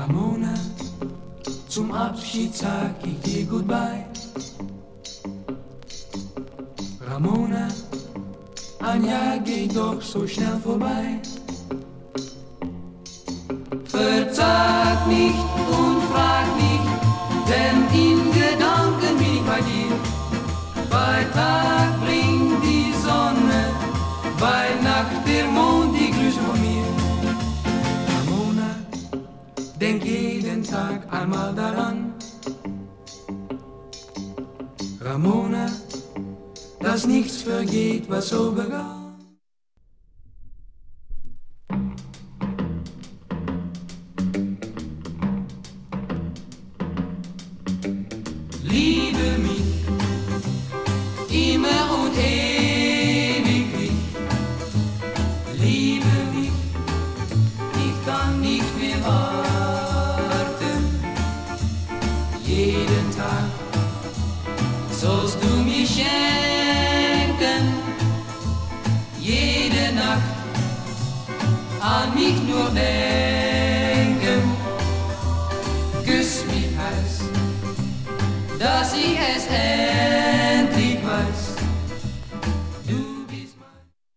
Ramona, zum Abschied sag ich dir goodbye. Ramona, ein Jahr geht doch so schnell vorbei. Verzag nicht und frag nicht, denn in Gedanken bin ich bei dir. Bei Tag bringt die Sonne, bei Nacht der Mond die Grüße von mir. Ramona, denk jeden Tag einmal daran. Ramona, dass nichts vergeht, was so begann. Liebe mich immer und ewiglich. Liebe dich, ich kann nicht mehr warten. Jeden Tag sollst du mir schenken, jede Nacht an mich nur denken. Küss mich heiß, dass ich es